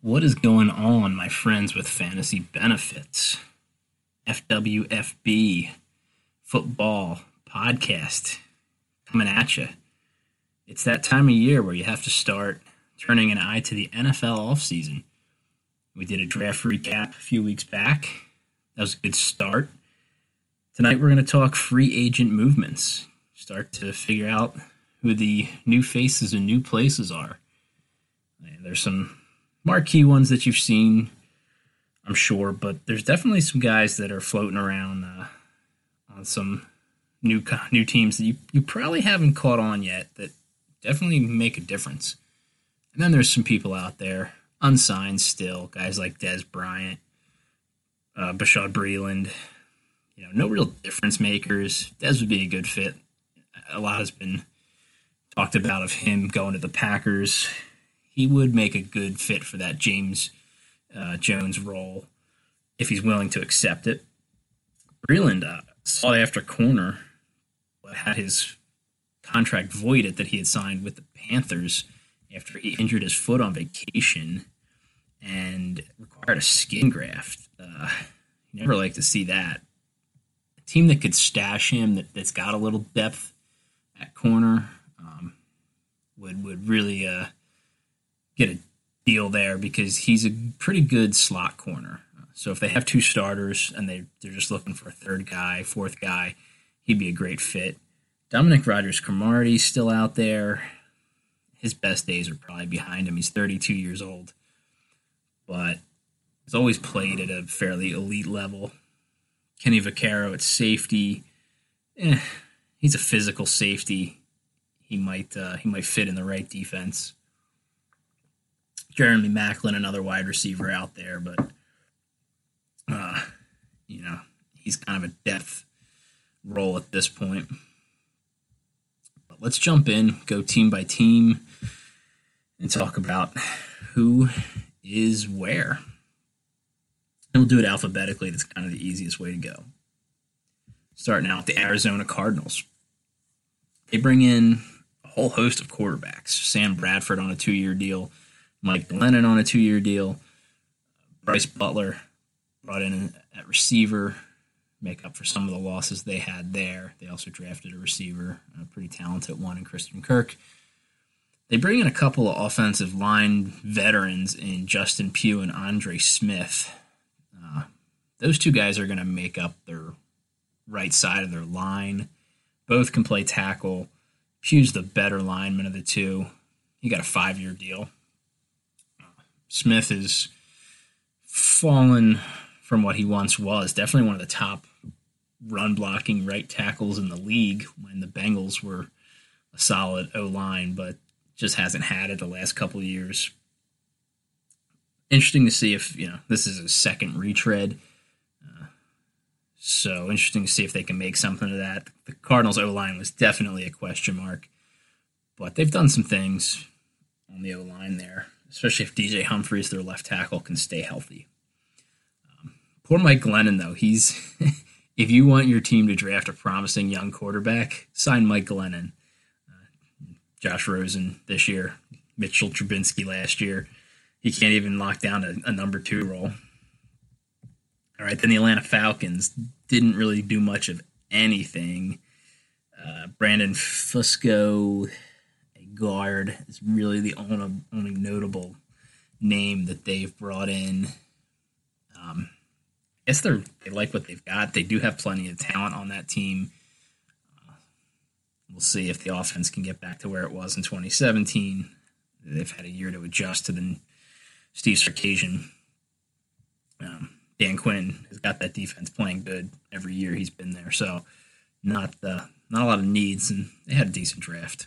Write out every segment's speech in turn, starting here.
What is going on, my friends with fantasy benefits? FWFB football podcast coming at you. It's that time of year where you have to start turning an eye to the NFL offseason. We did a draft recap a few weeks back. That was a good start. Tonight we're going to talk free agent movements. Start to figure out who the new faces and new places are. And there's some marquee ones that you've seen, I'm sure, but there's definitely some guys that are floating around on some new teams that you probably haven't caught on yet that definitely make a difference. And then there's some people out there, unsigned still, guys like Dez Bryant, Bashaud Breeland, no real difference makers. Dez would be a good fit. A lot has been talked about of him going to the Packers. He would make a good fit for that James Jones role if he's willing to accept it. Breeland, sought after corner, had his contract voided that he had signed with the Panthers after he injured his foot on vacation and required a skin graft. You never like to see that. A team that could stash him, that's got a little depth at corner, would really get a deal there because he's a pretty good slot corner. So if they have two starters and they're just looking for a third guy, fourth guy, he'd be a great fit. Dominic Rodgers-Cromartie's still out there. His best days are probably behind him. He's 32 years old, but he's always played at a fairly elite level. Kenny Vaccaro at safety. He's a physical safety. He might fit in the right defense. Jeremy Maclin, another wide receiver out there, but he's kind of a depth role at this point. But let's jump in, go team by team, and talk about who is where. And we'll do it alphabetically. That's kind of the easiest way to go. Starting out with the Arizona Cardinals. They bring in a whole host of quarterbacks. Sam Bradford on a 2-year deal. Mike Glennon on a 2-year deal. Bryce Butler brought in at receiver, make up for some of the losses they had there. They also drafted a receiver, a pretty talented one in Christian Kirk. They bring in a couple of offensive line veterans in Justin Pugh and Andre Smith. Those two guys are going to make up their right side of their line. Both can play tackle. Pugh's the better lineman of the two. He got a 5-year deal. Smith has fallen from what he once was. Definitely one of the top run-blocking right tackles in the league when the Bengals were a solid O-line, but just hasn't had it the last couple of years. Interesting to see if, this is a second retread. So interesting to see if they can make something of that. The Cardinals O-line was definitely a question mark, but they've done some things on the O-line there, especially if DJ Humphries, their left tackle, can stay healthy. Poor Mike Glennon, though. If you want your team to draft a promising young quarterback, sign Mike Glennon. Josh Rosen this year, Mitchell Trubisky last year. He can't even lock down a number 2 role. All right, then the Atlanta Falcons didn't really do much of anything. Brandon Fusco, a guard, is really the only notable name that they've brought in. I guess they like what they've got. They do have plenty of talent on that team. We'll see if the offense can get back to where it was in 2017. They've had a year to adjust to the Steve Sarkisian. Dan Quinn has got that defense playing good every year he's been there. So not a lot of needs, and they had a decent draft.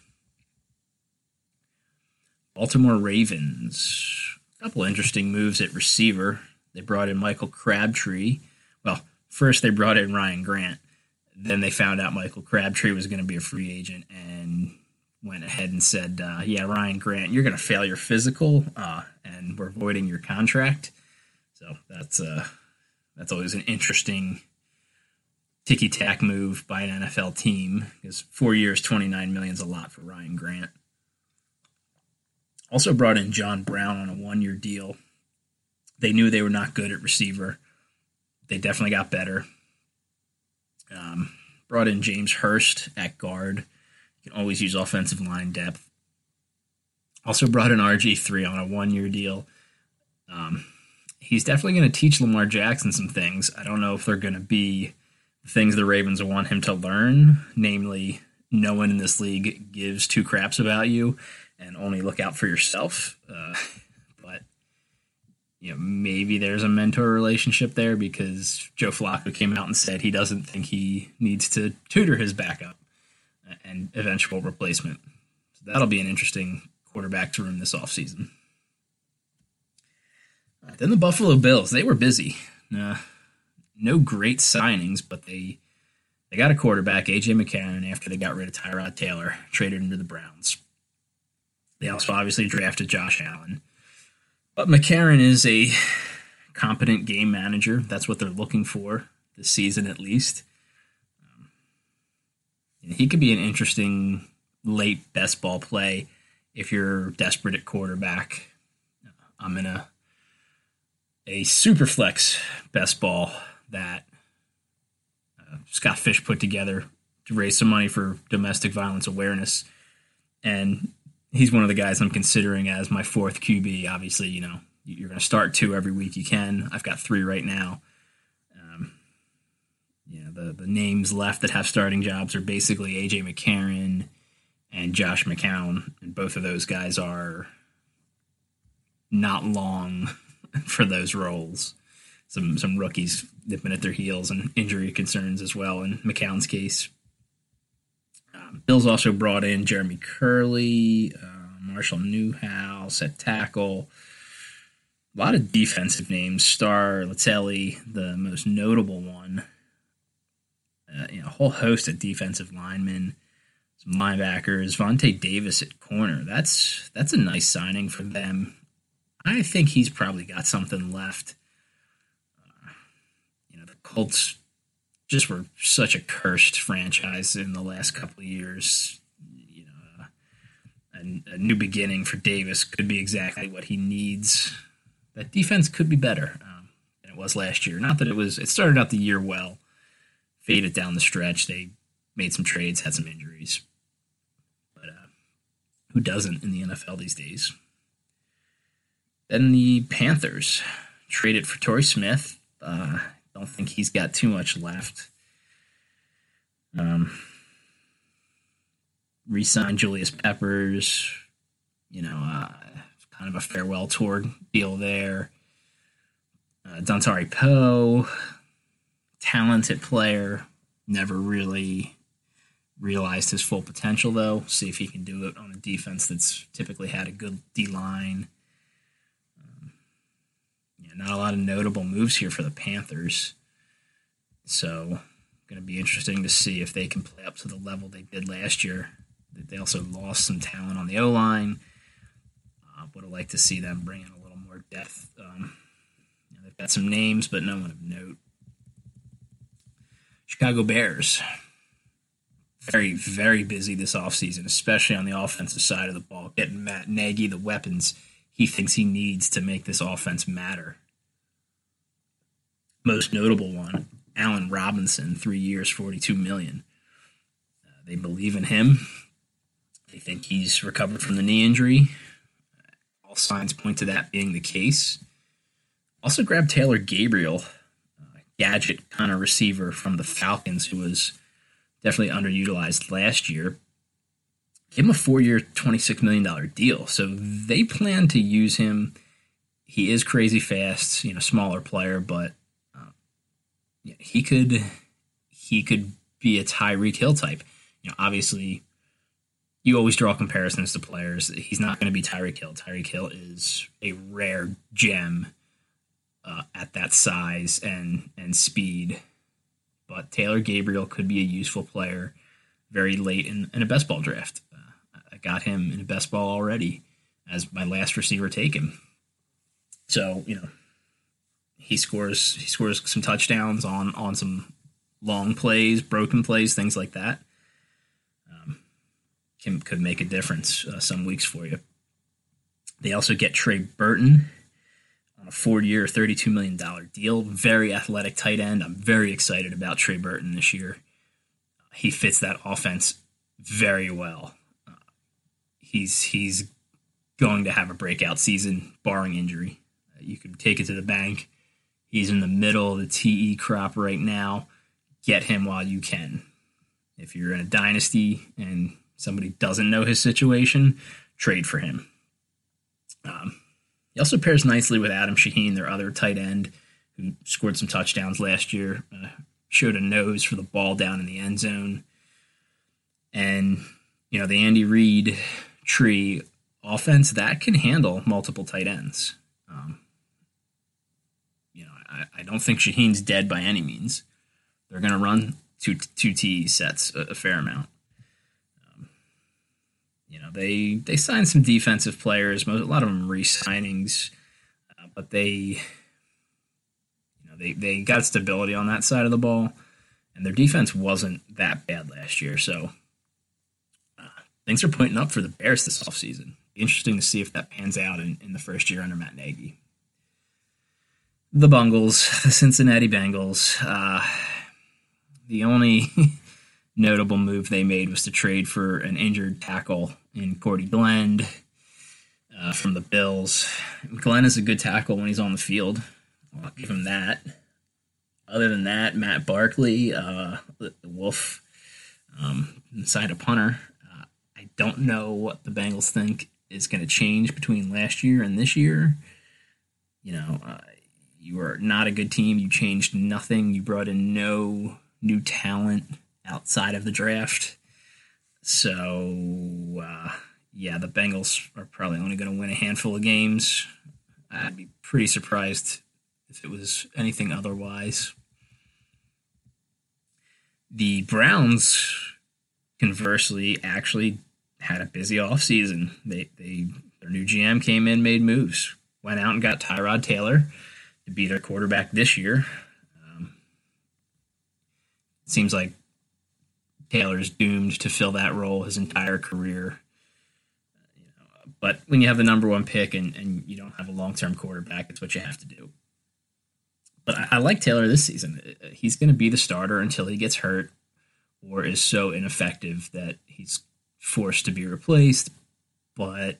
Baltimore Ravens, a couple of interesting moves at receiver. They brought in Michael Crabtree. Well, first they brought in Ryan Grant. Then they found out Michael Crabtree was going to be a free agent and went ahead and said, Ryan Grant, you're going to fail your physical, and we're voiding your contract. So that's always an interesting ticky-tack move by an NFL team because 4 years, $29 million is a lot for Ryan Grant. Also brought in John Brown on a 1-year deal. They knew they were not good at receiver. They definitely got better. Brought in James Hurst at guard. You can always use offensive line depth. Also brought in RG3 on a 1-year deal. He's definitely going to teach Lamar Jackson some things. I don't know if they're going to be the things the Ravens want him to learn, namely, no one in this league gives two craps about you and only look out for yourself. But maybe there's a mentor relationship there, because Joe Flacco came out and said he doesn't think he needs to tutor his backup and eventual replacement. So that'll be an interesting quarterback room this offseason. Then the Buffalo Bills, they were busy. No great signings, but they got a quarterback, A.J. McCarron, after they got rid of Tyrod Taylor, traded him to the Browns. They also obviously drafted Josh Allen. But McCarron is a competent game manager. That's what they're looking for this season, at least. He could be an interesting late best ball play if you're desperate at quarterback. I'm in a super flex best ball that Scott Fish put together to raise some money for domestic violence awareness. And he's one of the guys I'm considering as my fourth QB. Obviously, you're going to start 2 every week you can. I've got 3 right now. The names left that have starting jobs are basically A.J. McCarron and Josh McCown. And both of those guys are not long for those roles. Some rookies nipping at their heels and injury concerns as well in McCown's case. Bills also brought in Jeremy Curley, Marshall Newhouse at tackle. A lot of defensive names. Star Latelli, the most notable one. A whole host of defensive linemen, some linebackers. Vontae Davis at corner. That's a nice signing for them. I think he's probably got something left. The Colts just were such a cursed franchise in the last couple of years. A new beginning for Davis could be exactly what he needs. That defense could be better than it was last year. Not that it started out the year well, faded down the stretch. They made some trades, had some injuries. But who doesn't in the NFL these days? Then the Panthers traded for Torrey Smith. Don't think he's got too much left. Re-signed Julius Peppers. Kind of a farewell tour deal there. Dontari Poe, talented player. Never really realized his full potential, though. See if he can do it on a defense that's typically had a good D-line. Not a lot of notable moves here for the Panthers. So, going to be interesting to see if they can play up to the level they did last year. They also lost some talent on the O-line. Would have liked to see them bring in a little more depth. They've got some names, but no one of note. Chicago Bears. Very, very busy this offseason, especially on the offensive side of the ball. Getting Matt Nagy the weapons he thinks he needs to make this offense matter. Most notable one, Allen Robinson, 3 years, $42 million. They believe in him. They think he's recovered from the knee injury. All signs point to that being the case. Also grabbed Taylor Gabriel, gadget kind of receiver from the Falcons, who was definitely underutilized last year. Gave him a 4-year, $26 million deal. So they plan to use him. He is crazy fast, smaller player, but he could be a Tyreek Hill type. Obviously, you always draw comparisons to players. He's not going to be Tyreek Hill. Tyreek Hill is a rare gem at that size and speed. But Taylor Gabriel could be a useful player very late in a best ball draft. I got him in a best ball already as my last receiver taken. So, he scores some touchdowns on some long plays, broken plays, things like that. Could make a difference some weeks for you. They also get Trey Burton, on a 4-year, $32 million deal. Very athletic tight end. I'm very excited about Trey Burton this year. He fits that offense very well. He's going to have a breakout season, barring injury. You could take it to the bank. He's in the middle of the TE crop right now. Get him while you can. If you're in a dynasty and somebody doesn't know his situation, trade for him. He also pairs nicely with Adam Shaheen, their other tight end, who scored some touchdowns last year, showed a nose for the ball down in the end zone. And, the Andy Reid tree offense, that can handle multiple tight ends. I don't think Shaheen's dead by any means. They're going to run two TE sets a fair amount. They signed some defensive players. A lot of them re-signings, but they got stability on that side of the ball, and their defense wasn't that bad last year. So things are pointing up for the Bears this offseason. Interesting to see if that pans out in the first year under Matt Nagy. The Bungles, the Cincinnati Bengals. The only notable move they made was to trade for an injured tackle in Cordy Glenn from the Bills. Glenn is a good tackle when he's on the field. I'll give him that. Other than that, Matt Barkley, the Wolf, inside a punter. I don't know what the Bengals think is going to change between last year and this year. You are not a good team. You changed nothing. You brought in no new talent outside of the draft. So, the Bengals are probably only going to win a handful of games. I'd be pretty surprised if it was anything otherwise. The Browns, conversely, actually had a busy offseason. Their new GM came in, made moves, went out and got Tyrod Taylor to be their quarterback this year. It seems like Taylor's doomed to fill that role his entire career. But when you have the number one pick and you don't have a long-term quarterback, it's what you have to do. But I like Taylor this season. He's going to be the starter until he gets hurt or is so ineffective that he's forced to be replaced. But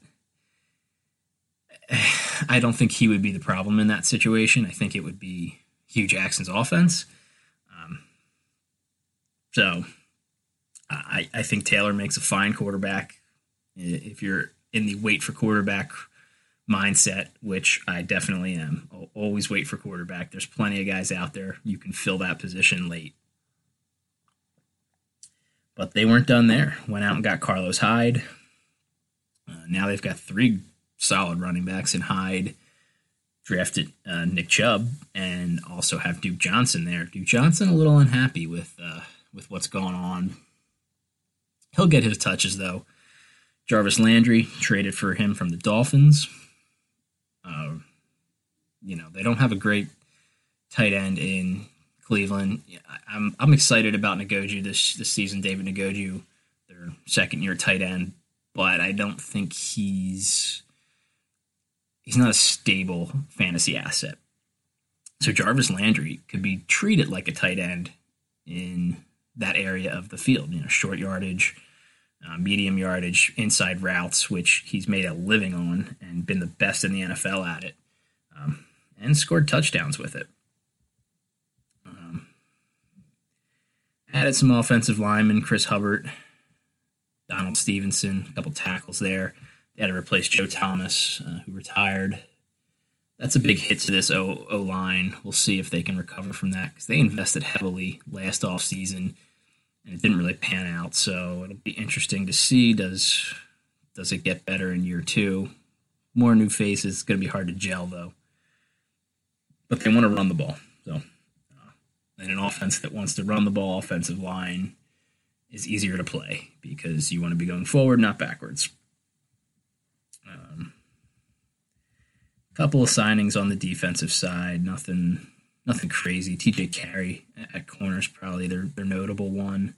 I don't think he would be the problem in that situation. I think it would be Hugh Jackson's offense. So I think Taylor makes a fine quarterback. If you're in the wait for quarterback mindset, which I definitely am, I'll always wait for quarterback. There's plenty of guys out there. You can fill that position late. But they weren't done there. Went out and got Carlos Hyde. Now they've got 3 solid running backs in Hyde. Drafted Nick Chubb and also have Duke Johnson there. Duke Johnson a little unhappy with what's going on. He'll get his touches, though. Jarvis Landry, traded for him from the Dolphins. They don't have a great tight end in Cleveland. I'm excited about Ngozi this season. David Ngozi, their second-year tight end, but I don't think he's not a stable fantasy asset. So Jarvis Landry could be treated like a tight end in that area of the field. Short yardage, medium yardage, inside routes, which he's made a living on and been the best in the NFL at it, and scored touchdowns with it. Added some offensive linemen, Chris Hubbard, Donald Stevenson, a couple tackles there. They had to replace Joe Thomas, who retired. That's a big hit to this O-line. We'll see if they can recover from that because they invested heavily last offseason, and it didn't really pan out. So it'll be interesting to see. Does it get better in year 2? More new faces. It's going to be hard to gel, though. But they want to run the ball. So in an offense that wants to run the ball, offensive line is easier to play because you want to be going forward, not backwards. Couple of signings on the defensive side, nothing crazy. TJ Carey at corner is probably their notable one.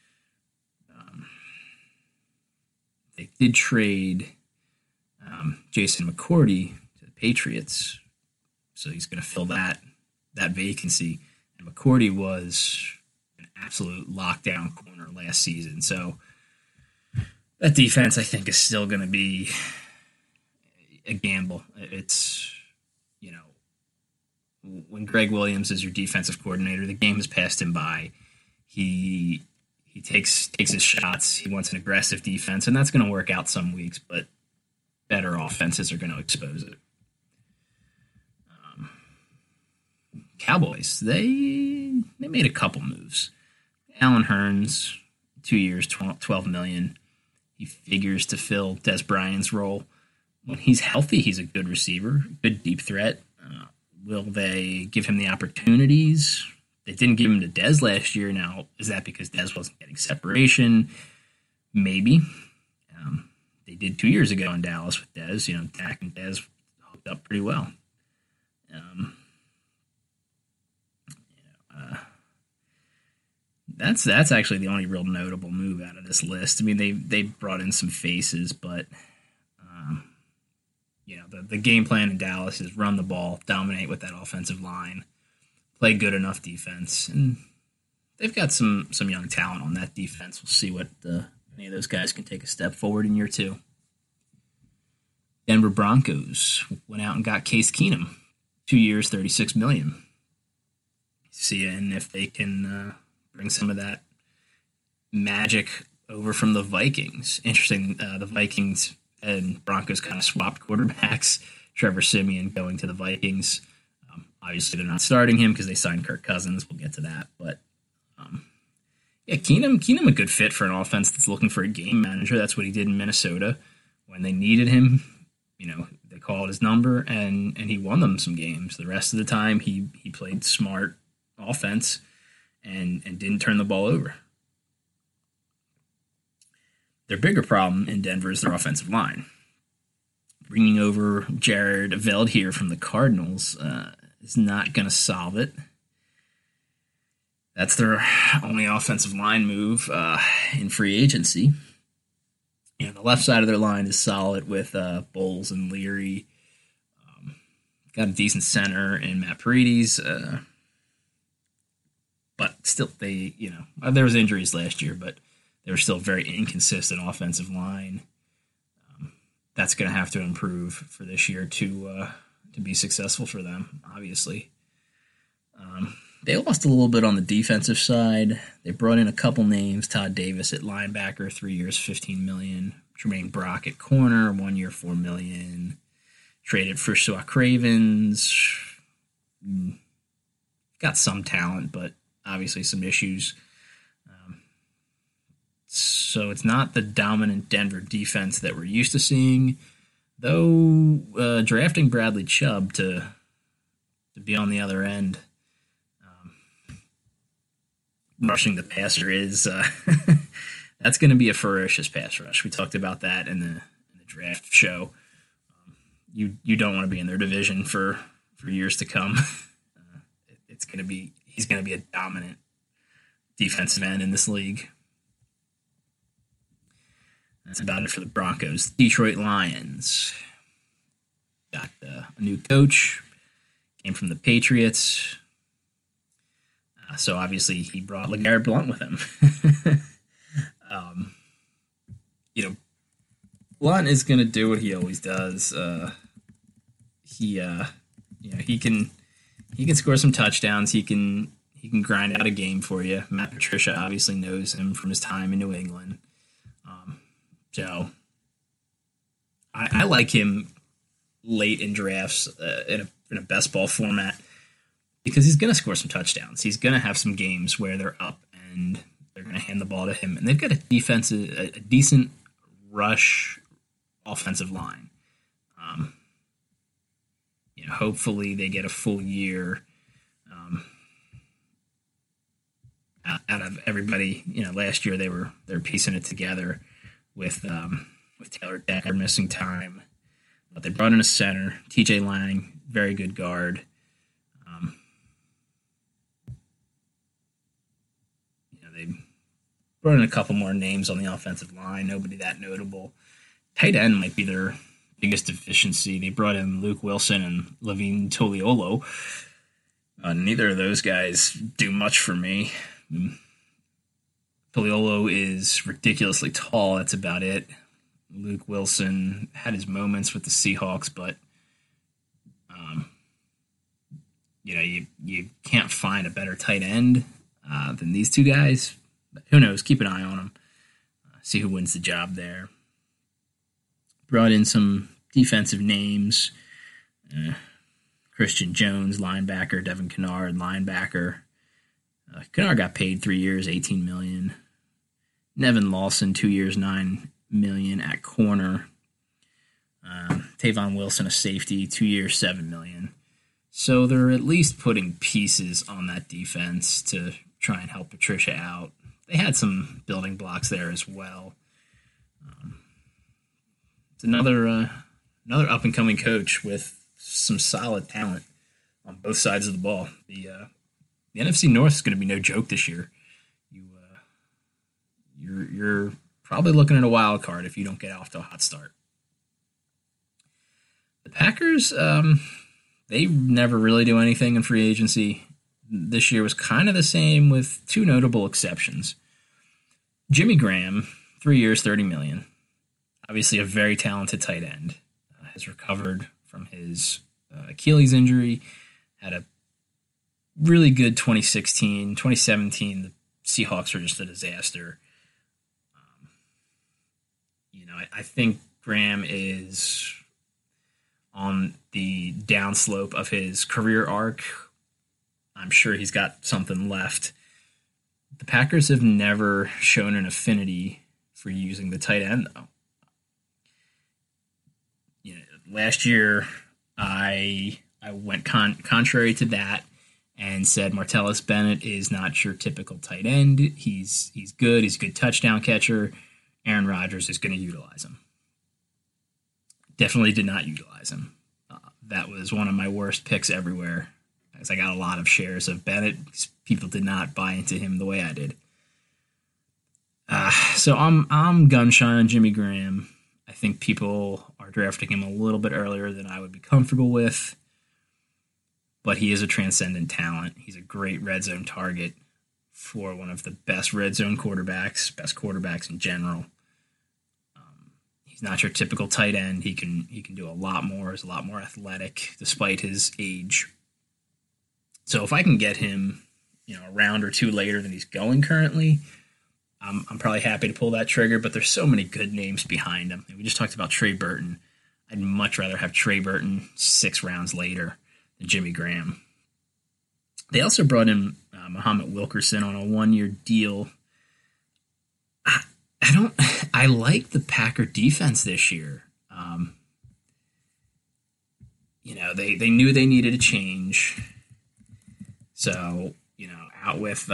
They did trade Jason McCourty to the Patriots so he's going to fill that vacancy. And McCourty was an absolute lockdown corner last season, so that defense, I think, is still going to be a gamble. It's, when Greg Williams is your defensive coordinator, the game has passed him by. He takes his shots. He wants an aggressive defense, and that's going to work out some weeks, but better offenses are going to expose it. Cowboys, they made a couple moves. Allen Hurns, 2 years, $12 million. He figures to fill Des Bryant's role. When he's healthy, he's a good receiver, good deep threat. Will they give him the opportunities? They didn't give him to Des last year. Now, is that because Des wasn't getting separation? Maybe. They did 2 years ago in Dallas with Des. Dak and Des hooked up pretty well. That's actually the only real notable move out of this list. I mean, they brought in some faces, but the game plan in Dallas is run the ball, dominate with that offensive line, play good enough defense, and they've got some young talent on that defense. We'll see what any of those guys can take a step forward in year 2. Denver Broncos went out and got Case Keenum, 2 years, $36 million. See if they can bring some of that magic over from the Vikings. Interesting, the Vikings and Broncos kind of swapped quarterbacks. Trevor Siemian going to the Vikings. Obviously, they're not starting him because they signed Kirk Cousins. We'll get to that. But, Keenum a good fit for an offense that's looking for a game manager. That's what he did in Minnesota. When they needed him, they called his number, and he won them some games. The rest of the time, he played smart offense and didn't turn the ball over. Their bigger problem in Denver is their offensive line. Bringing over Jared Veldheer from the Cardinals is not going to solve it. That's their only offensive line move in free agency. The left side of their line is solid with Bowles and Leary. Got a decent center in Matt Paredes. But still, there was injuries last year, but they were still very inconsistent offensive line. That's going to have to improve for this year to be successful for them, obviously. They lost a little bit on the defensive side. They brought in a couple names. Todd Davis at linebacker, 3 years, $15 million. Jermaine Brock at corner, 1 year, $4 million. Traded for Su'a Cravens. Got some talent, but obviously some issues. So it's not the dominant Denver defense that we're used to seeing, though drafting Bradley Chubb to be on the other end, rushing the passer is that's going to be a ferocious pass rush. We talked about that in the draft show. You don't want to be in their division for years to come. He's going to be a dominant defensive end in this league. That's about it for the Broncos. Detroit Lions got a new coach, came from the Patriots. So obviously he brought LeGarrette Blount with him. Blount is going to do what he always does. He can score some touchdowns. He can grind out a game for you. Matt Patricia obviously knows him from his time in New England. So I like him late in drafts in a best ball format because he's going to score some touchdowns. He's going to have some games where they're up and they're going to hand the ball to him. And they've got a decent rush offensive line. Hopefully they get a full year out of everybody. Last year they were piecing it together with Taylor Decker missing time. But they brought in a center, TJ Lang, very good guard. They brought in a couple more names on the offensive line, nobody that notable. Tight end might be their biggest deficiency. They brought in Luke Wilson and Levine Toliolo. Neither of those guys do much for me. Toliolo is ridiculously tall. That's about it. Luke Wilson had his moments with the Seahawks, but you can't find a better tight end than these two guys. But who knows? Keep an eye on them. See who wins the job there. Brought in some defensive names. Christian Jones, linebacker. Devin Kennard, linebacker. Kennard got paid 3 years, $18 million. Nevin Lawson, 2 years, $9 million at corner. Tavon Wilson, a safety, 2 years, $7 million. So they're at least putting pieces on that defense to try and help Patricia out. They had some building blocks there as well. It's another up and coming coach with some solid talent on both sides of the ball. The NFC North is going to be no joke this year. You're probably looking at a wild card if you don't get off to a hot start. The Packers, they never really do anything in free agency. This year was kind of the same with two notable exceptions. Jimmy Graham, 3 years, $30 million. Obviously a very talented tight end. Has recovered from his Achilles injury. Had a really good 2016. 2017, the Seahawks were just a disaster. I think Graham is on the downslope of his career arc. I'm sure he's got something left. The Packers have never shown an affinity for using the tight end, though. Last year, I went contrary to that and said Martellus Bennett is not your typical tight end. He's good. He's a good touchdown catcher. Aaron Rodgers is going to utilize him. Definitely did not utilize him. That was one of my worst picks everywhere, as I got a lot of shares of Bennett. People did not buy into him the way I did. So I'm gun shy on Jimmy Graham. I think people are drafting him a little bit earlier than I would be comfortable with, but he is a transcendent talent. He's a great red zone target for one of the best red zone quarterbacks, best quarterbacks in general. He's not your typical tight end. He can do a lot more. He's a lot more athletic despite his age. So if I can get him, a round or two later than he's going currently, I'm probably happy to pull that trigger. But there's so many good names behind him. And we just talked about Trey Burton. I'd much rather have Trey Burton 6 rounds later than Jimmy Graham. They also brought in Muhammad Wilkerson on a 1-year deal. I like the Packer defense this year. They knew they needed a change. So, out with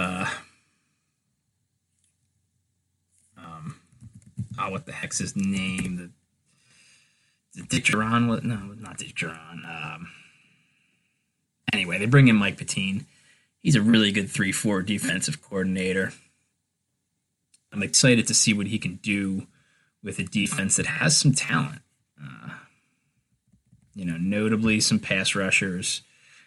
what the heck's his name? The Dick Duran? No, not Dick Duran. Anyway, they bring in Mike Pettine. He's a really good 3-4 defensive coordinator. I'm excited to see what he can do with a defense that has some talent. Notably some pass rushers.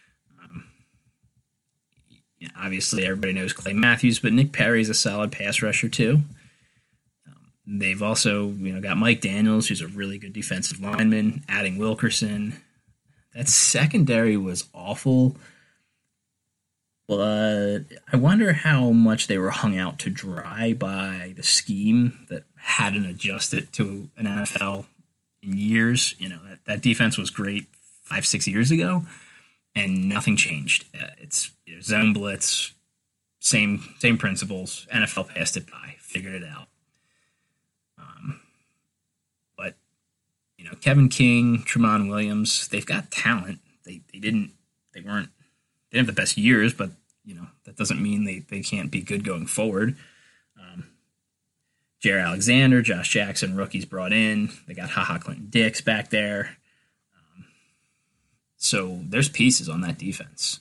Obviously, everybody knows Clay Matthews, but Nick Perry's a solid pass rusher too. They've also, got Mike Daniels, who's a really good defensive lineman, adding Wilkerson. That secondary was awful. But I wonder how much they were hung out to dry by the scheme that hadn't adjusted to an NFL in years. That defense was great 5-6 years ago, and nothing changed. It's zone blitz, same principles. NFL passed it by, figured it out. But Kevin King, Tramon Williams, they've got talent. They didn't have the best years, but that doesn't mean they can't be good going forward. Jair Alexander, Josh Jackson, rookies brought in. They got HaHa Clinton Dix back there. So there's pieces on that defense.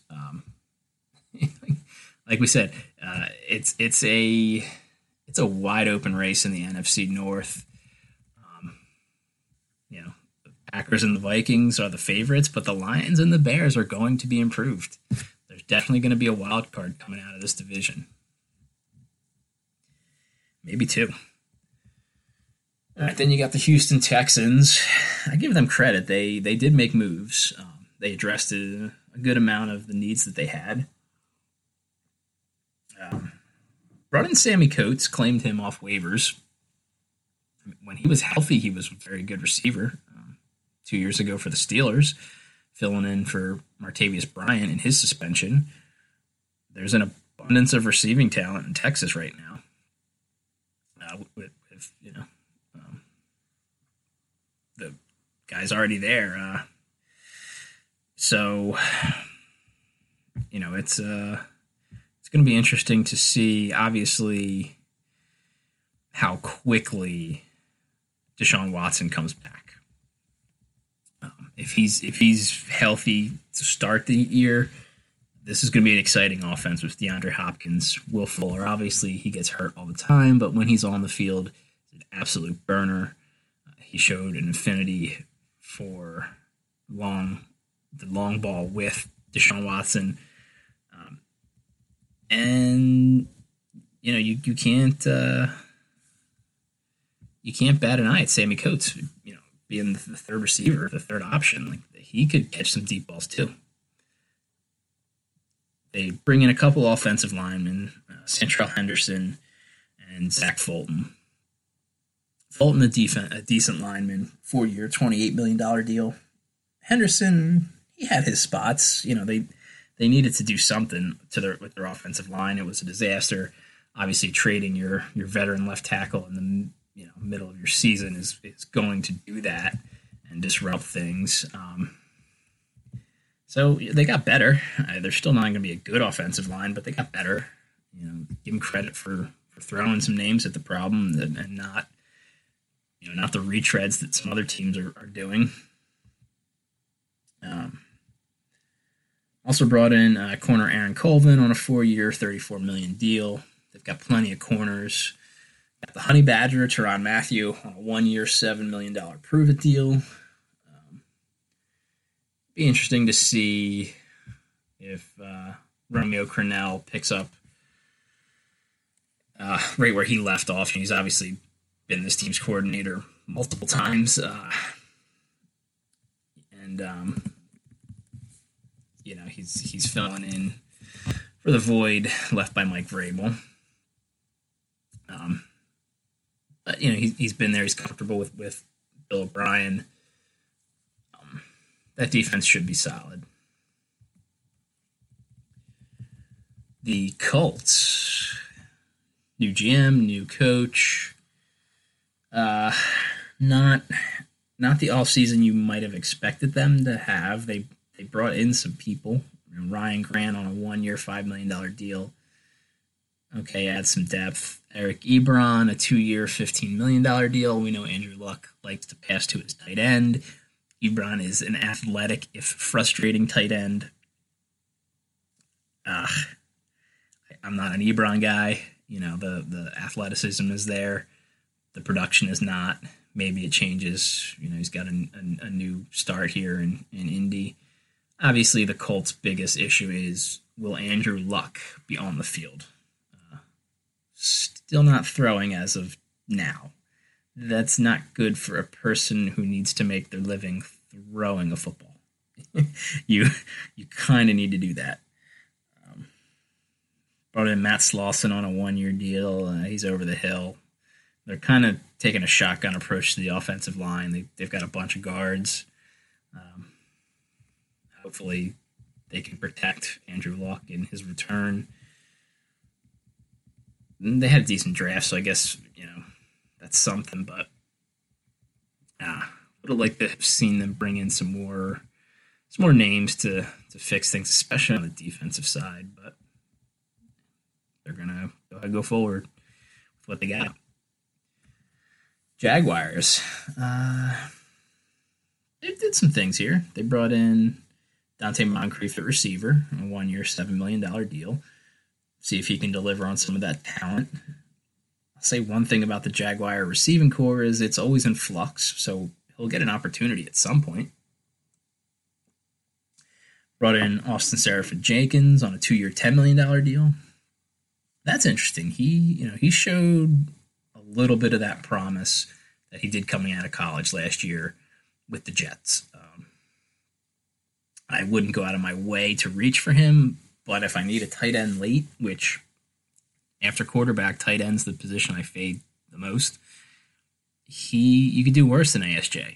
Like we said, it's a wide open race in the NFC North. Packers and the Vikings are the favorites, but the Lions and the Bears are going to be improved. There's definitely going to be a wild card coming out of this division. Maybe two. All right, then you got the Houston Texans. I give them credit. They did make moves. They addressed a good amount of the needs that they had. Brought in Sammy Coates, claimed him off waivers. When he was healthy, he was a very good receiver. 2 years ago for the Steelers, filling in for Martavius Bryant in his suspension. There's an abundance of receiving talent in Texas right now. With the guy's already there. So, it's going to be interesting to see, obviously, how quickly Deshaun Watson comes back. If he's healthy to start the year, this is going to be an exciting offense with DeAndre Hopkins. Will Fuller, obviously, he gets hurt all the time, but when he's on the field, he's an absolute burner. He showed an affinity for the long ball with Deshaun Watson. And you can't bat an eye at Sammy Coates, being the third receiver, the third option. Like, he could catch some deep balls too. They bring in a couple offensive linemen, Santrell Henderson and Zach Fulton. Fulton, a decent lineman, 4-year, $28 million deal. Henderson, he had his spots. They needed to do something with their offensive line. It was a disaster. Obviously, trading your veteran left tackle in the middle of your season is going to do that and disrupt things. So they got better. They're still not going to be a good offensive line, but they got better. Give them credit for throwing some names at the problem and not the retreads that some other teams are doing. Also brought in corner Aaron Colvin on a 4-year, $34 million deal. They've got plenty of corners. Got the Honey Badger, Tyrann Mathieu, on a 1-year, $7 million prove-it deal. Be interesting to see if Romeo Crennel picks up right where he left off. He's obviously been this team's coordinator multiple times. He's filling in for the void left by Mike Vrabel. But he's been there. He's comfortable with Bill O'Brien. That defense should be solid. The Colts, new GM, new coach. Not the offseason you might have expected them to have. They brought in some people. Ryan Grant on a 1-year, $5 million deal. Okay, add some depth. Eric Ebron, a 2-year, $15 million deal. We know Andrew Luck likes to pass to his tight end. Ebron is an athletic, if frustrating, tight end. I'm not an Ebron guy. The athleticism is there. The production is not. Maybe it changes. He's got a new start here in Indy. Obviously, the Colts' biggest issue is, will Andrew Luck be on the field? Still not throwing as of now. That's not good for a person who needs to make their living throwing a football. You kind of need to do that. Brought in Matt Slauson on a 1-year deal. He's over the hill. They're kind of taking a shotgun approach to the offensive line. They've got a bunch of guards. Hopefully they can protect Andrew Luck in his return. They had a decent draft, so I guess, that's something, but would have liked to have seen them bring in some more names to fix things, especially on the defensive side, but they're going to go ahead and go forward with what they got. Jaguars. They did some things here. They brought in Dante Moncrief at receiver, a 1-year, $7 million deal. See if he can deliver on some of that talent. I'll say one thing about the Jaguar receiving core is it's always in flux. So he'll get an opportunity at some point. Brought in Austin Seraphine-Jenkins on a 2-year, $10 million deal. That's interesting. He showed a little bit of that promise that he did coming out of college last year with the Jets. I wouldn't go out of my way to reach for him, but if I need a tight end late, which after quarterback, tight end's the position I fade the most, you could do worse than ASJ.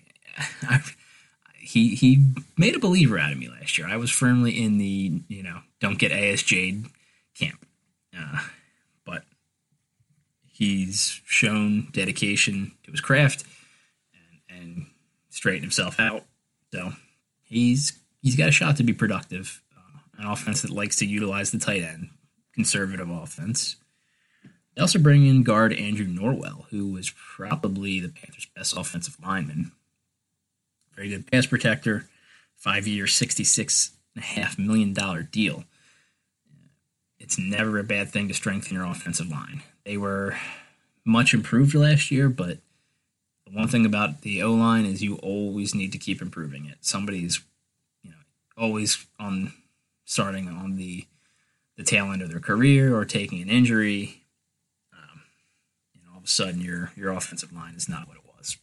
He made a believer out of me last year. I was firmly in the, don't get ASJ camp. But he's shown dedication to his craft and straightened himself out. So he's got a shot to be productive. An offense that likes to utilize the tight end. Conservative offense. They also bring in guard Andrew Norwell, who was probably the Panthers' best offensive lineman. Very good pass protector. 5-year, $66.5 million deal. It's never a bad thing to strengthen your offensive line. They were much improved last year, but the one thing about the O-line is you always need to keep improving it. Somebody's, always starting on the tail end of their career or taking an injury. All of a sudden your offensive line is not what it was.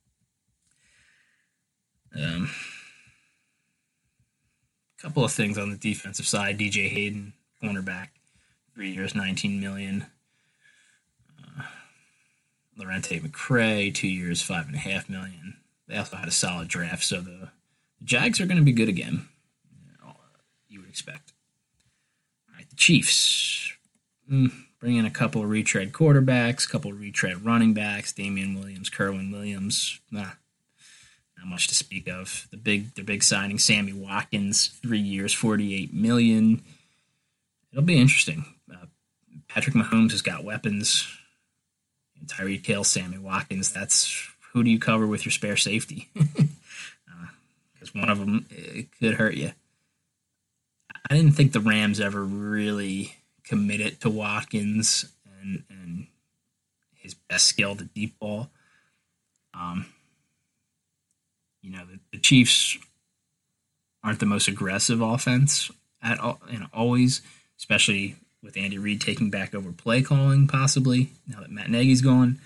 A couple of things on the defensive side. DJ Hayden, cornerback, 3 years, $19 million. Lorente McCray, 2 years, $5.5 million. They also had a solid draft, so the Jags are going to be good again. You would expect. All right, the Chiefs bring in a couple of retread quarterbacks, a couple of retread running backs. Damian Williams, Kerwin Williams. Not much to speak of. The big signing, Sammy Watkins, 3 years, $48 million. It'll be interesting. Patrick Mahomes has got weapons. Tyreek Hill, Sammy Watkins. That's who do you cover with your spare safety? Because one of them could hurt you. I didn't think the Rams ever really committed to Watkins and his best skill, the deep ball. The Chiefs aren't the most aggressive offense at all, always, especially with Andy Reid taking back over play calling, possibly, now that Matt Nagy's gone.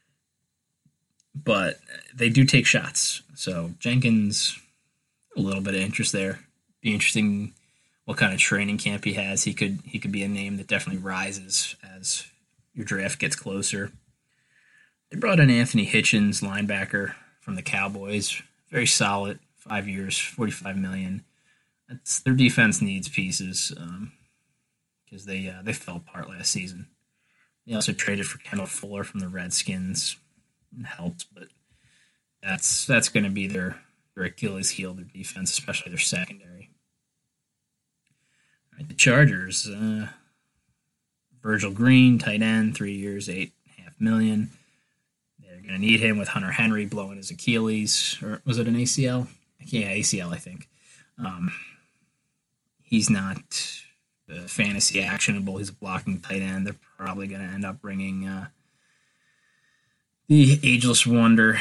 But they do take shots. So Jenkins, a little bit of interest there. Be interesting what kind of training camp he has. He could be a name that definitely rises as your draft gets closer. They brought in Anthony Hitchens, linebacker from the Cowboys. Very solid, 5 years, $45 million. Their defense needs pieces. Because they fell apart last season. They also traded for Kendall Fuller from the Redskins. It helped, but that's going to be their Achilles heel, their defense, especially their secondary. All right, the Chargers, Virgil Green, tight end, 3 years, $8.5 million. They're going to need him with Hunter Henry blowing his Achilles, or was it an ACL? Yeah, ACL, I think. He's not fantasy actionable. He's a blocking tight end. They're probably going to end up bringing the ageless wonder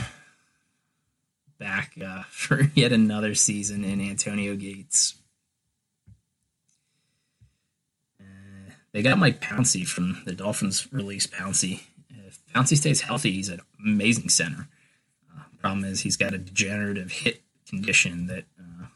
back for yet another season in Antonio Gates. They got Mike Pouncey from the Dolphins. Release Pouncey. If Pouncey stays healthy, he's an amazing center. Problem is he's got a degenerative hip condition that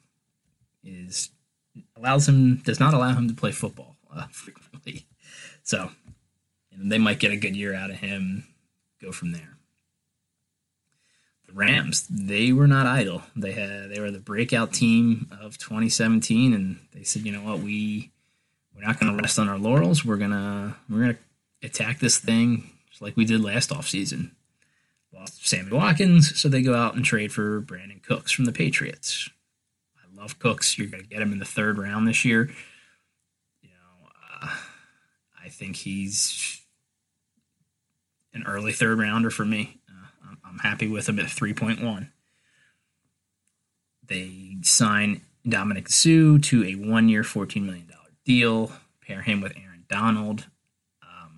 does not allow him to play football frequently. So they might get a good year out of him, go from there. The Rams, they were not idle. They were the breakout team of 2017, and they said, you know what, we're not going to rest on our laurels. We're gonna attack this thing just like we did last offseason. Lost Sammy Watkins, so they go out and trade for Brandon Cooks from the Patriots. I love Cooks. You're going to get him in the 3rd round this year. I think he's an early 3rd rounder for me. I'm happy with him at 3.1. They sign Dominic Sue to a 1-year, $14 million deal. Pair him with Aaron Donald.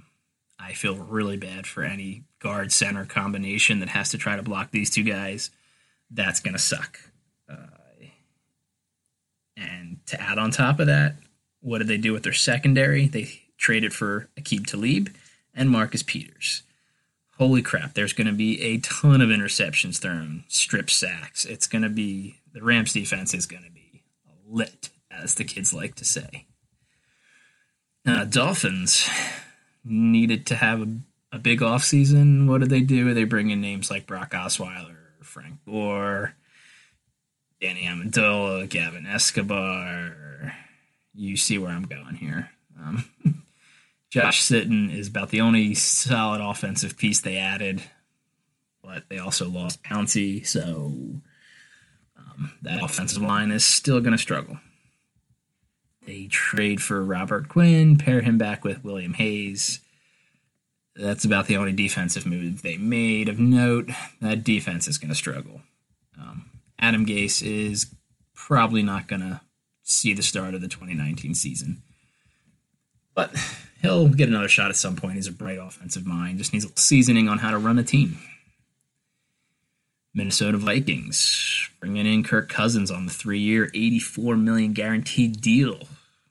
I feel really bad for any guard-center combination that has to try to block these two guys. that's going to suck. And to add on top of that, what did they do with their secondary? They traded for Aqib Talib and Marcus Peters. Holy crap, there's going to be a ton of interceptions thrown, strip sacks. It's going to be, the Rams defense is going to be lit, as the kids like to say. Dolphins needed to have a big offseason. What did they do? They bring in names like Brock Osweiler, Frank Gore, Danny Amendola, Gavin Escobar. You see where I'm going here. Josh Sitton is about the only solid offensive piece they added, but they also lost Pouncey, so that offensive line is still going to struggle. They trade for Robert Quinn, pair him back with William Hayes. That's about the only defensive move they made of note. That defense is going to struggle. Adam Gase is probably not going to see the start of the 2019 season. But he'll get another shot at some point. He's a bright offensive mind. Just needs a little seasoning on how to run a team. Minnesota Vikings bringing in Kirk Cousins on the 3-year, $84 million guaranteed deal.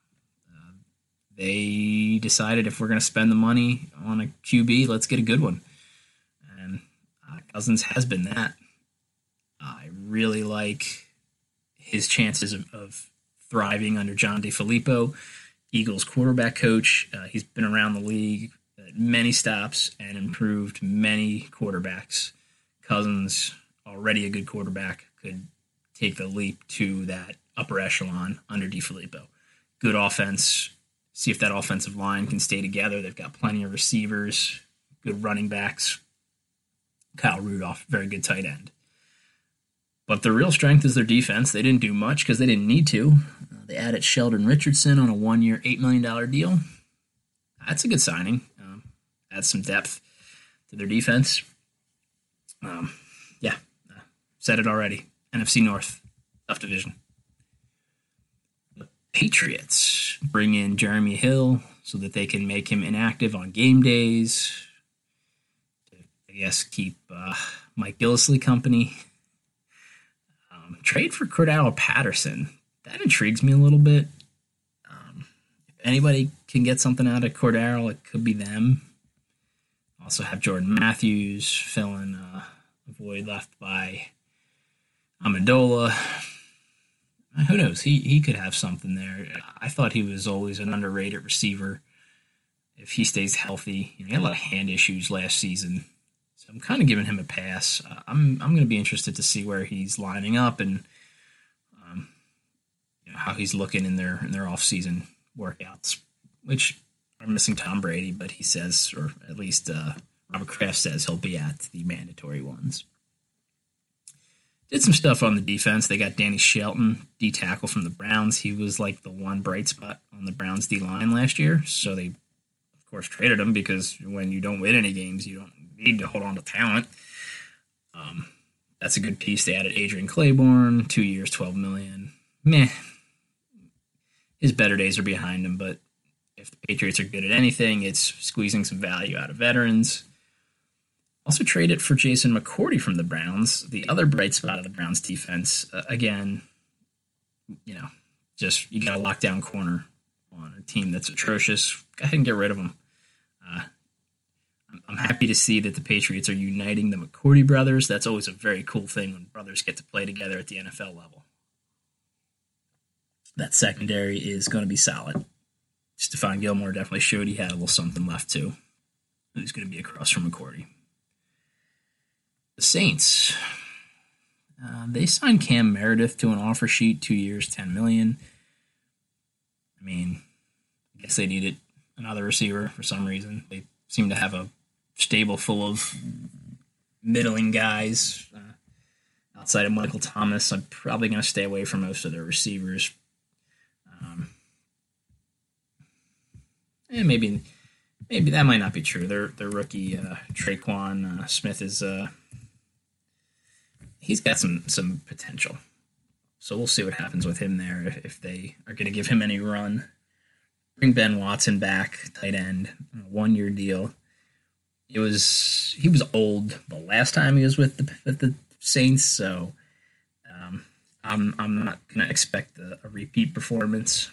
They decided if we're going to spend the money on a QB, let's get a good one. And Cousins has been that. I really like his chances of thriving under John DeFilippo, Eagles quarterback coach. He's been around the league at many stops and improved many quarterbacks. Cousins, already a good quarterback, could take the leap to that upper echelon under DeFilippo. Good offense. See if that offensive line can stay together. They've got plenty of receivers, good running backs. Kyle Rudolph, very good tight end. But their real strength is their defense. They didn't do much because they didn't need to. They added Sheldon Richardson on a 1-year, $8 million deal. That's a good signing. Adds some depth to their defense. Said it already. NFC North, tough division. The Patriots bring in Jeremy Hill so that they can make him inactive on game days. I guess keep Mike Gillislee company. Trade for Cordell Patterson. That intrigues me a little bit. If anybody can get something out of Cordell, it could be them. Also have Jordan Matthews filling a void left by Amendola. Who knows? He could have something there. I thought he was always an underrated receiver. If he stays healthy, he had a lot of hand issues last season. I'm kind of giving him a pass. I'm going to be interested to see where he's lining up and how he's looking in their off-season workouts, which are missing Tom Brady, but he says, or at least Robert Kraft says, he'll be at the mandatory ones. Did some stuff on the defense. They got Danny Shelton, D tackle from the Browns. He was like the one bright spot on the Browns D line last year, so they of course traded him because when you don't win any games, you don't need to hold on to talent. That's a good piece. They added Adrian Claiborne, 2 years, $12 million. Meh. His better days are behind him, but if the Patriots are good at anything, it's squeezing some value out of veterans. Also traded for Jason McCourty from the Browns, the other bright spot of the Browns defense. Again, just you got a lockdown corner on a team that's atrocious. Go ahead and get rid of them. I'm happy to see that the Patriots are uniting the McCourty brothers. That's always a very cool thing when brothers get to play together at the NFL level. That secondary is going to be solid. Stephon Gilmore definitely showed he had a little something left too. Who's going to be across from McCourty. The Saints. They signed Cam Meredith to an offer sheet, 2 years, $10 million. I mean, I guess they needed another receiver for some reason. They seem to have a stable full of middling guys. Outside of Michael Thomas, I'm probably going to stay away from most of their receivers. And maybe that might not be true. Their rookie Traquan Smith is he's got some potential. So we'll see what happens with him there if they are going to give him any run. Bring Ben Watson back, tight end, 1-year deal. He was old the last time he was with the Saints, so I'm not going to expect a repeat performance.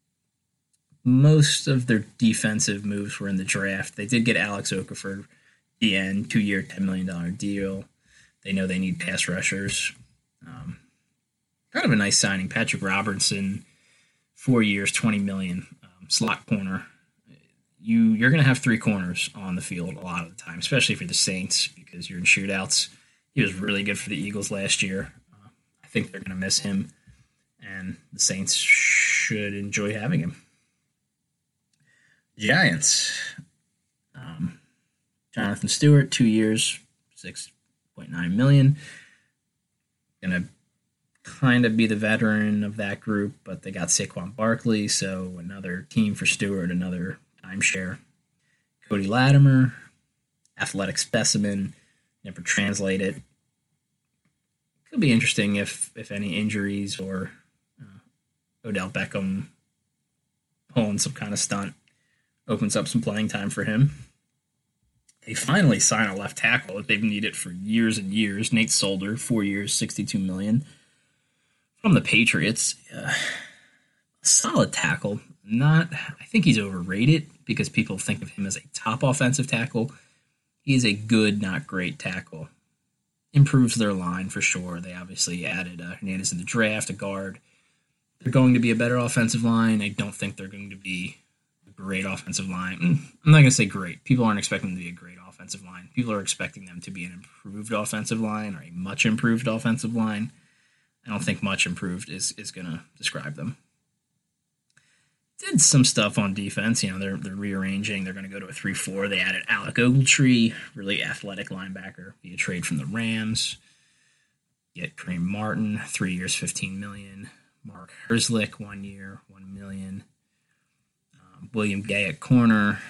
Most of their defensive moves were in the draft. They did get Alex Okafor, the end, 2-year, $10 million deal. They know they need pass rushers. Kind of a nice signing. Patrick Robertson, 4 years, $20 million, slot corner. You're going to have three corners on the field a lot of the time, especially for the Saints, because you're in shootouts. He was really good for the Eagles last year. I think they're going to miss him, and the Saints should enjoy having him. Giants. Jonathan Stewart, 2 years, $6.9 million. Going to kind of be the veteran of that group, but they got Saquon Barkley, so another team for Stewart, another timeshare. Cody Latimer, athletic specimen, never translated. Could be interesting if any injuries or Odell Beckham pulling some kind of stunt opens up some playing time for him. They finally sign a left tackle that they've needed for years and years. Nate Solder, 4 years, $62 million. From the Patriots, a solid tackle. I think he's overrated because people think of him as a top offensive tackle. He is a good, not great tackle. Improves their line for sure. They obviously added Hernandez in the draft, a guard. They're going to be a better offensive line. I don't think they're going to be a great offensive line. I'm not going to say great. People aren't expecting them to be a great offensive line. People are expecting them to be an improved offensive line or a much improved offensive line. I don't think much improved is going to describe them. Did some stuff on defense. They're rearranging. They're going to go to a 3-4. They added Alec Ogletree, really athletic linebacker, via trade from the Rams. Get Kareem Martin, 3 years, $15 million. Mark Herzlich, 1 year, $1 million. William Gay at corner.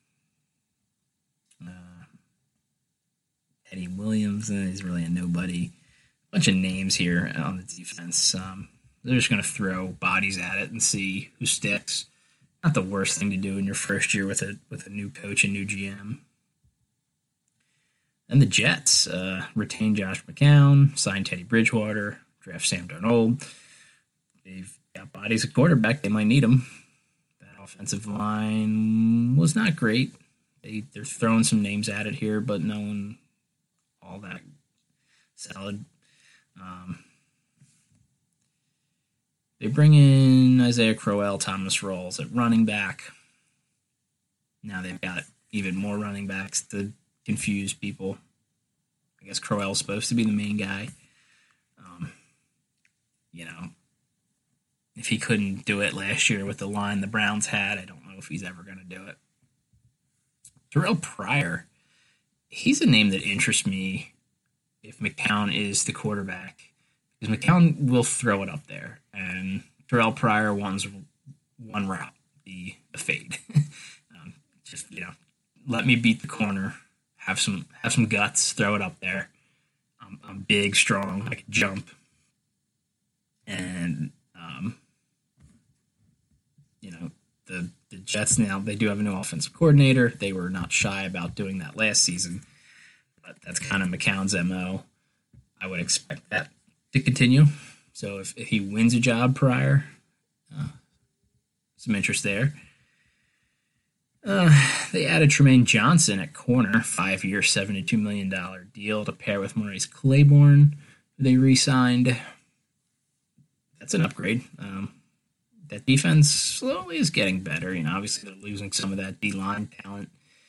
Eddie Williams, he's really a nobody. Bunch of names here on the defense. They're just going to throw bodies at it and see who sticks. Not the worst thing to do in your first year with a new coach and new GM. And the Jets retain Josh McCown, sign Teddy Bridgewater, draft Sam Darnold. They've got bodies at quarterback. They might need them. That offensive line was not great. They're throwing some names at it here, but no one all that solid. They bring in Isaiah Crowell, Thomas Rawls at running back. Now they've got even more running backs to confuse people. I guess Crowell's supposed to be the main guy. If he couldn't do it last year with the line the Browns had, I don't know if he's ever going to do it. Terrell Pryor, he's a name that interests me if McCown is the quarterback. Because McCown will throw it up there. And Terrell Pryor wants one route, the fade. Let me beat the corner, have some guts, throw it up there. I'm big, strong, I can jump. And, the Jets now, they do have a new offensive coordinator. They were not shy about doing that last season. But that's kind of McCown's MO. I would expect that to continue. So if he wins a job prior, some interest there. They added Tremaine Johnson at corner, 5 year, $72 million deal to pair with Maurice Claiborne, who they re-signed. That's an upgrade. That defense slowly is getting better. Obviously they're losing some of that D-line talent.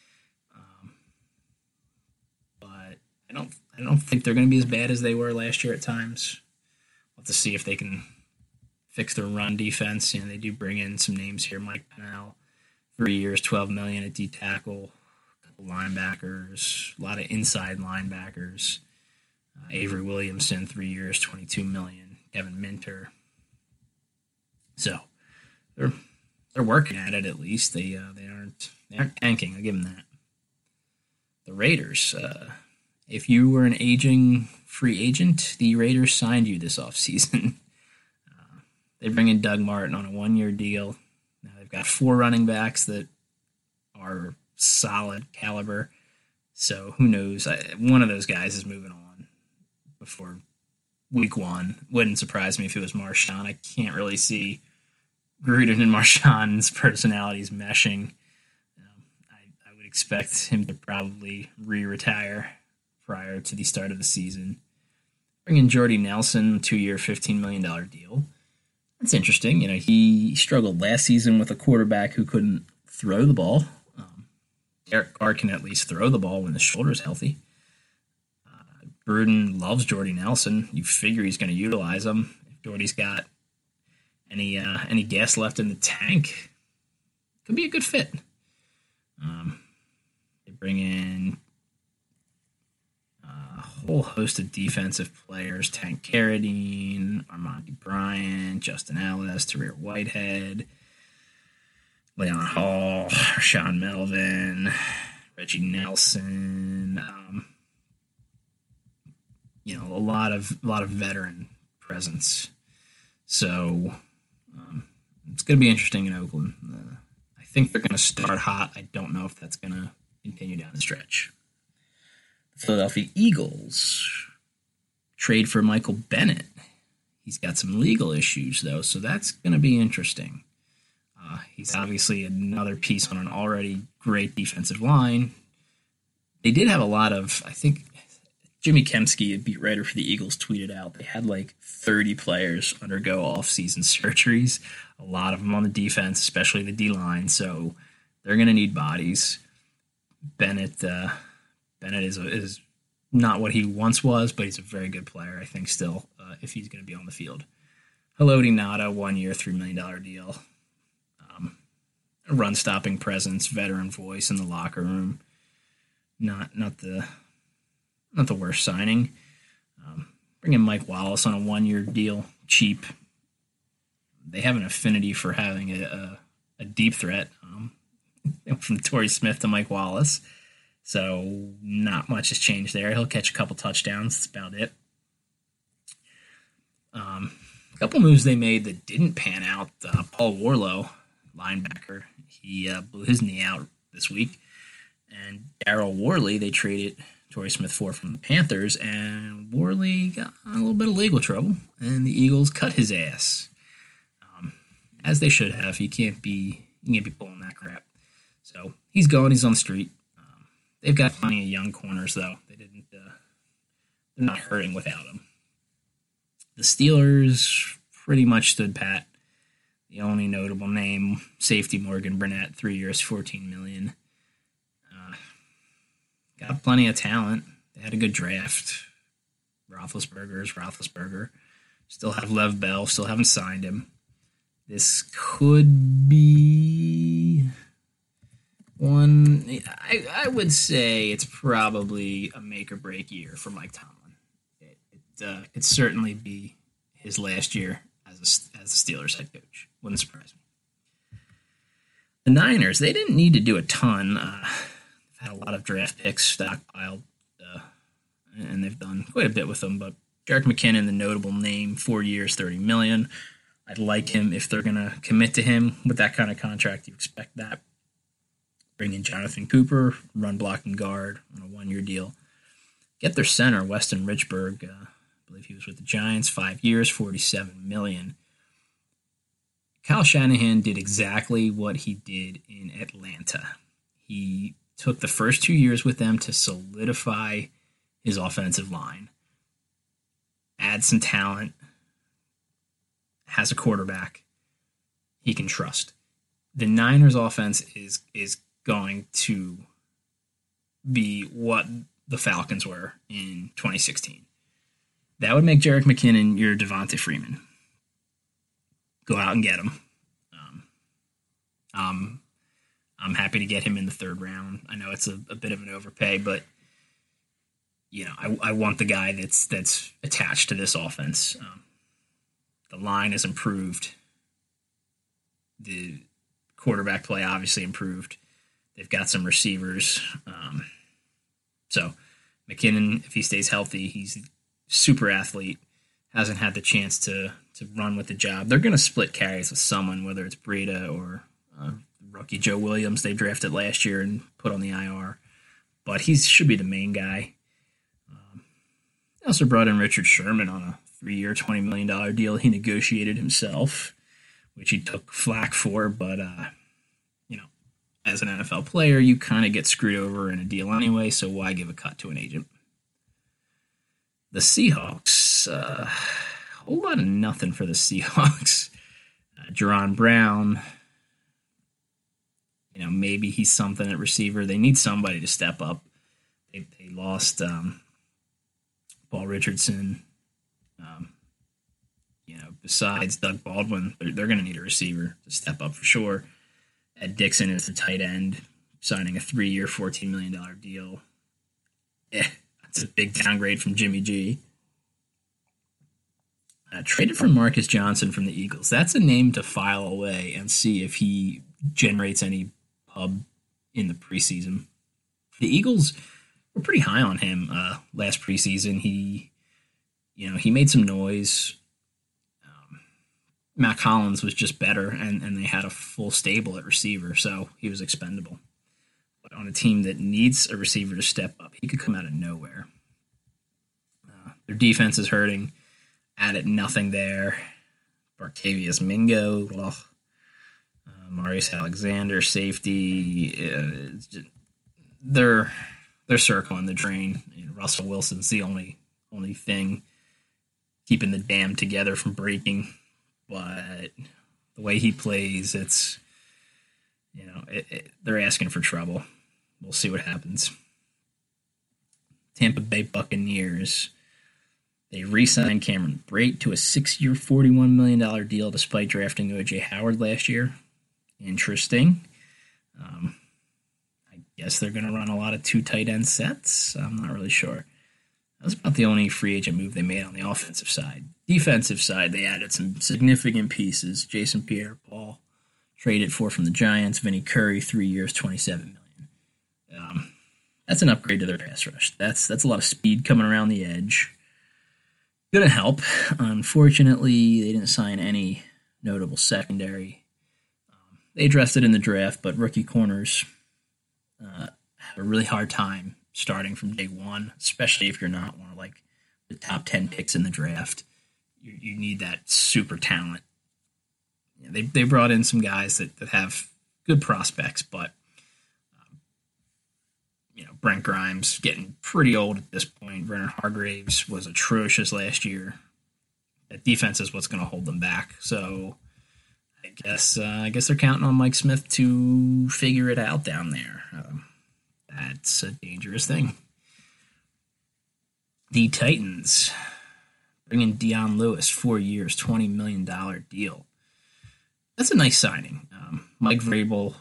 But I don't think they're going to be as bad as they were last year at times. We'll have to see if they can fix their run defense. They do bring in some names here. Mike Pennell, 3 years, $12 million at D-tackle. A couple linebackers, a lot of inside linebackers. Avery Williamson, 3 years, $22 million. Kevin Minter. So they're working at it at least. They aren't tanking. I'll give them that. The Raiders. If you were an aging free agent, the Raiders signed you this offseason. They bring in Doug Martin on a 1-year deal. Now they've got 4 running backs that are solid caliber. So who knows? One of those guys is moving on before week one. Wouldn't surprise me if it was Marshawn. I can't really see Gruden and Marshawn's personalities meshing. I would expect him to probably retire prior to the start of the season. Bring in Jordy Nelson, 2-year, $15 million deal. That's interesting. He struggled last season with a quarterback who couldn't throw the ball. Derek Carr can at least throw the ball when the shoulder's healthy. Gruden loves Jordy Nelson. You figure he's going to utilize him. If Jordy's got any gas left in the tank, could be a good fit. They bring in a whole host of defensive players: Tank Carradine, Armandi Bryant, Justin Ellis, Tahir Whitehead, Leon Hall, Sean Melvin, Reggie Nelson. A lot of veteran presence. So it's going to be interesting in Oakland. I think they're going to start hot. I don't know if that's going to continue down the stretch. The Philadelphia Eagles trade for Michael Bennett. He's got some legal issues, though, so that's going to be interesting. He's obviously another piece on an already great defensive line. They did have a lot of, I think, Jimmy Kempski, a beat writer for the Eagles, tweeted out they had like 30 players undergo off-season surgeries, a lot of them on the defense, especially the D-line, so they're going to need bodies. Bennett is not what he once was, but he's a very good player, I think, still, if he's going to be on the field. Haloti Ngata, 1-year, $3 million deal. A run-stopping presence, veteran voice in the locker room. Not the worst signing. Bring in Mike Wallace on a 1-year deal, cheap. They have an affinity for having a deep threat. From Torrey Smith to Mike Wallace. So not much has changed there. He'll catch a couple touchdowns. That's about it. A couple moves they made that didn't pan out. Paul Warlow, linebacker, he blew his knee out this week. And Darryl Worley, they traded Torrey Smith for from the Panthers, and Worley got a little bit of legal trouble, and the Eagles cut his ass. As they should have. He can't be pulling that crap. So he's going. He's on the street. They've got plenty of young corners, though. They're not hurting without him. The Steelers pretty much stood pat. The only notable name, safety Morgan Burnett, 3 years, $14 million. Got plenty of talent. They had a good draft. Roethlisberger. Still have Lev Bell. Still haven't signed him. This could be one. I would say it's probably a make or break year for Mike Tomlin. It could certainly be his last year as the Steelers head coach. Wouldn't surprise me. The Niners, they didn't need to do a ton. They've had a lot of draft picks stockpiled, and they've done quite a bit with them. But Jerick McKinnon, the notable name, 4 years, $30 million. I'd like him if they're going to commit to him with that kind of contract. You expect that. Bring in Jonathan Cooper, run blocking guard on a 1-year deal. Get their center, Weston Richburg. I believe he was with the Giants, 5 years, $47 million. Kyle Shanahan did exactly what he did in Atlanta. He took the first 2 years with them to solidify his offensive line, add some talent, has a quarterback he can trust. The Niners offense is going to be what the Falcons were in 2016. That would make Jerick McKinnon your Devonta Freeman. Go out and get him. I'm happy to get him in the third round. I know it's a bit of an overpay, but I want the guy that's attached to this offense. The line has improved. The quarterback play obviously improved. They've got some receivers. So McKinnon, if he stays healthy, he's a super athlete. Hasn't had the chance to run with the job. They're going to split carries with someone, whether it's Breida or rookie Joe Williams they drafted last year and put on the IR. But he should be the main guy. They also brought in Richard Sherman on a 3-year, $20 million deal he negotiated himself, which he took flack for. But, as an NFL player, you kind of get screwed over in a deal anyway, so why give a cut to an agent? The Seahawks, a whole lot of nothing for the Seahawks. Jerron Brown, maybe he's something at receiver. They need somebody to step up. They lost Paul Richardson. Besides Doug Baldwin, they're going to need a receiver to step up for sure. Ed Dixon is the tight end, signing a 3-year, $14 million deal. That's a big downgrade from Jimmy G. Traded for Marcus Johnson from the Eagles. That's a name to file away and see if he generates any pub in the preseason. The Eagles were pretty high on him last preseason. He made some noise. Mac Hollins was just better, and they had a full stable at receiver, so he was expendable. But on a team that needs a receiver to step up, he could come out of nowhere. Their defense is hurting. Added nothing there. Bartavius Mingo, Maurice Alexander, safety. They're circling the drain. Russell Wilson's the only thing keeping the dam together from breaking. But the way he plays, it's, they're asking for trouble. We'll see what happens. Tampa Bay Buccaneers, they re-signed Cameron Brate to a 6-year, $41 million deal despite drafting O.J. Howard last year. Interesting. I guess they're going to run a lot of 2 tight end sets. I'm not really sure. That was about the only free agent move they made on the offensive side. Defensive side, they added some significant pieces. Jason Pierre-Paul traded for from the Giants. Vinny Curry, 3 years, $27 million. That's an upgrade to their pass rush. That's a lot of speed coming around the edge. Gonna help. Unfortunately, they didn't sign any notable secondary. They addressed it in the draft, but rookie corners have a really hard time starting from day one, especially if you're not one of the top 10 picks in the draft. You need that super talent. They brought in some guys that have good prospects, but Brent Grimes getting pretty old at this point. Vernon Hargraves was atrocious last year. That defense is what's going to hold them back. So I guess they're counting on Mike Smith to figure it out down there. That's a dangerous thing. The Titans bringing Dion Lewis, 4 years, $20 million deal. That's a nice signing. Mike Vrabel,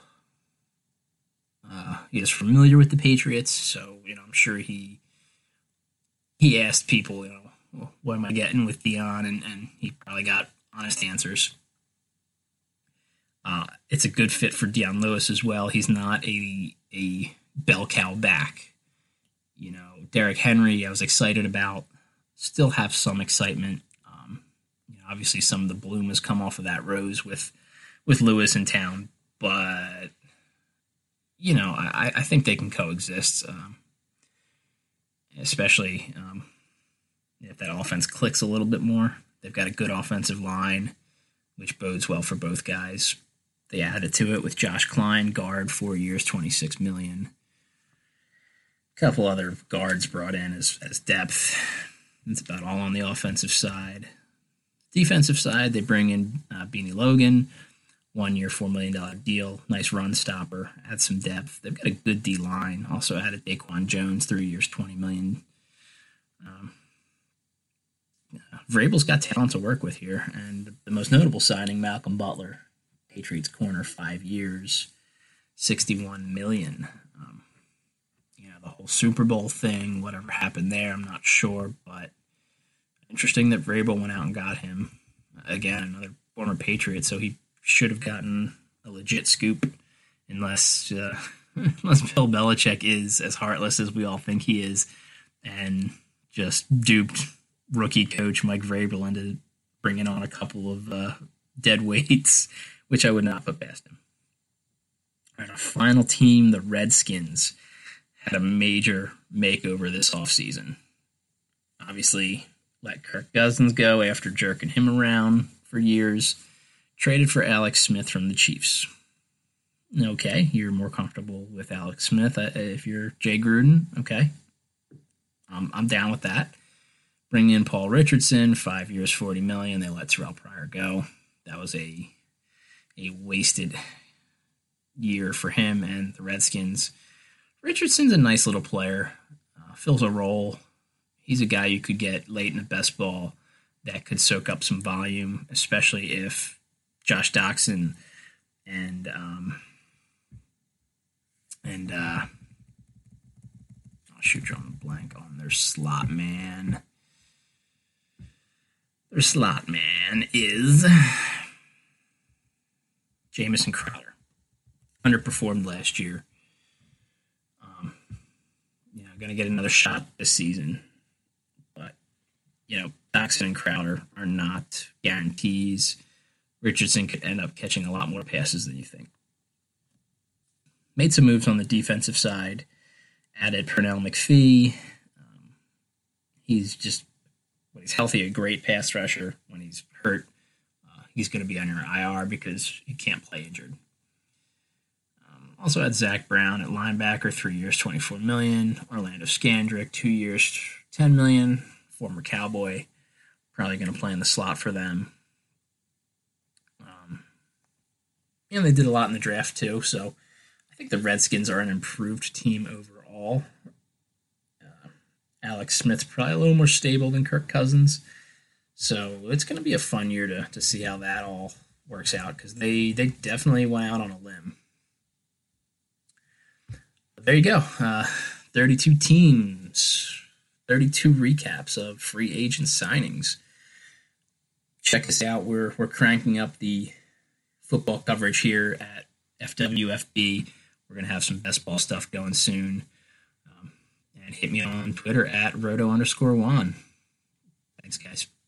he is familiar with the Patriots, so I'm sure he asked people, what am I getting with Dion, and he probably got honest answers. It's a good fit for Dion Lewis as well. He's not a bell cow back. Derrick Henry, I was excited about. Still have some excitement. Obviously, some of the bloom has come off of that rose with Lewis in town, but I think they can coexist, especially if that offense clicks a little bit more. They've got a good offensive line, which bodes well for both guys. They added to it with Josh Klein, guard, 4 years, $26 million. A couple other guards brought in as depth. That's about all on the offensive side. Defensive side, they bring in Beanie Logan, 1 year, $4 million deal. Nice run stopper. Add some depth. They've got a good D-line. Also added Daquan Jones, 3 years, $20 million. Vrabel's got talent to work with here. And the most notable signing, Malcolm Butler, Patriots corner, 5 years, $61 million. The whole Super Bowl thing, whatever happened there, I'm not sure. But interesting that Vrabel went out and got him. Again, another former Patriot, so he should have gotten a legit scoop, unless Bill Belichick is as heartless as we all think he is, and just duped rookie coach Mike Vrabel into bringing on a couple of dead weights, which I would not put past him. All right, our final team, the Redskins, had a major makeover this offseason. Obviously, let Kirk Cousins go after jerking him around for years. Traded for Alex Smith from the Chiefs. Okay, you're more comfortable with Alex Smith if you're Jay Gruden. Okay, I'm down with that. Bring in Paul Richardson, 5 years, $40 million. They let Terrell Pryor go. That was a wasted year for him and the Redskins. Richardson's a nice little player. Fills a role. He's a guy you could get late in the best ball that could soak up some volume, especially if Josh Doxson and I'll shoot you on the blank on their slot man. Their slot man is Jamison Crowder. Underperformed last year. Going to get another shot this season. But, Doxson and Crowder are not guarantees. Richardson could end up catching a lot more passes than you think. Made some moves on the defensive side. Added Pernell McPhee. He's when he's healthy, a great pass rusher. When he's hurt, he's going to be on your IR because he can't play injured. Also had Zach Brown at linebacker, 3 years, $24 million. Orlando Scandrick, 2 years, $10 million. Former Cowboy, probably going to play in the slot for them. And they did a lot in the draft too, so I think the Redskins are an improved team overall. Alex Smith's probably a little more stable than Kirk Cousins, so it's going to be a fun year to see how that all works out because they definitely went out on a limb. There you go. 32 teams, 32 recaps of free agent signings. Check us out. We're cranking up the football coverage here at FWFB. We're going to have some best ball stuff going soon. And hit me on Twitter at Roto_Juan. Thanks, guys.